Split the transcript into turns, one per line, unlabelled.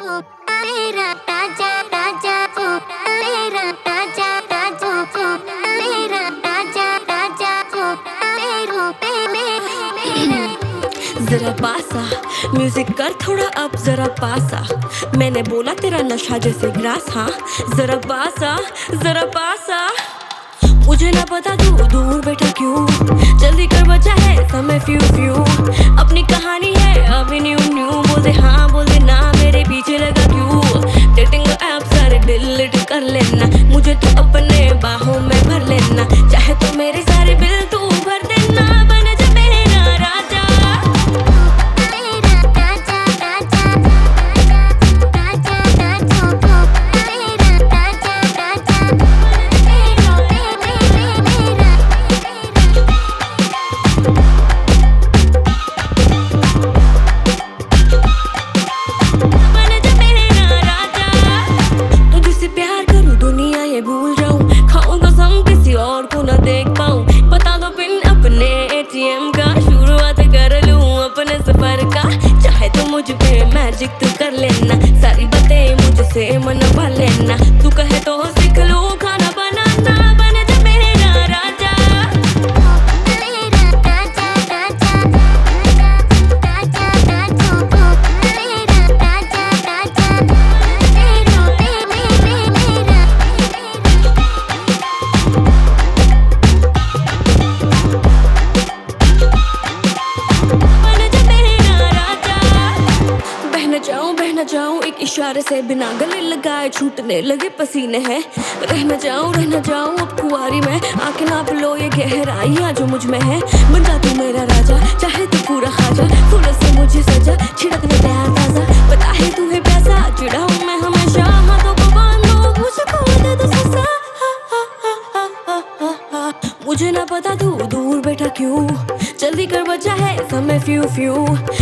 जरा पासा म्यूजिक कर थोड़ा अब जरा पासा। मैंने बोला तेरा नशा जैसे ग्रास, हाँ जरा पासा जरा पासा। मुझे ना पता तू दूर बैठा क्यों, जल्दी कर बचा है समय फ्यू फ्यू। अपनी कहानी है अभी न्यू न्यू, बोल दे हाँ बोल दे ना, मेरे पीछे लगा क्यों। डेटिंग ऐप सारे डिलीट कर लेना, मुझे तू अपने बाहों में भर लेना। चाहे तो मेरे सारे बिल तू भर देना, बन जा मेरा राजा। भूल जाऊं, खाऊं कसम किसी और को न देख पाऊं। बता दो पिन अपने ATM का, शुरुआत कर लूं अपने सफर का। चाहे तो मुझ पे मैजिक तू कर लेना, सारी बातें मुझसे मनवा लेना। तू कहे तो सीख लूं खाना बनाना, बन जा मेरा राजा। बहना जाऊं एक इशारे से, बिना गले लगाए छूटने लगे पसीने हैं। रहना जाऊं अब कुंवारी में, आके नाप लो ये गहराइयां जो मुझ में है। बन जा तू मेरा राजा, चाहे तू पूरा खाजा, फूलों से मुझे सजा, छिड़कने प्यार ताजा। पता है तू है प्यासा, चिढ़ा हूं मैं हमेशा, हाथों को बांधो मुझको दे दो सजा। मुझे ना पता तू दूर बैठा क्यों, जल्दी कर बचा है समय फ्यू फ्यू।